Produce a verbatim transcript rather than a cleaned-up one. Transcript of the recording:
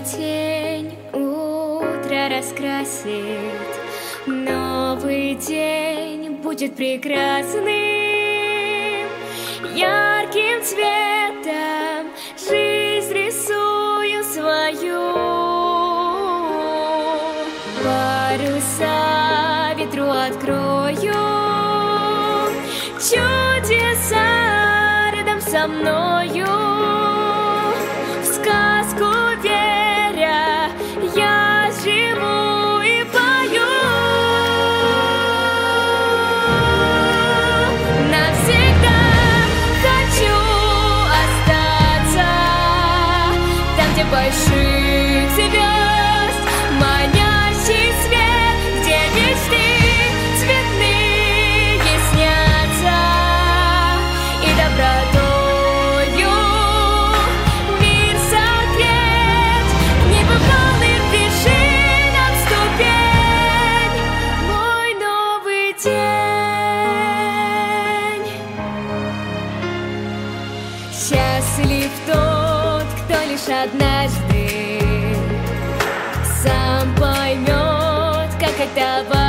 тень утро раскрасит, новый день будет прекрасным, ярким цветом жизнь рисую свою. Паруса ветру открою, чудеса рядом со мною. В сказку веря, я живу и пою. Навсегда хочу остаться там, где больших звезд манящий свет, где мечты цветные снятся, и добротою мир согреть, небывалым вершинам ступень мой новый день. Счастлив тот, кто лишь однажды сам поймет, как это важно.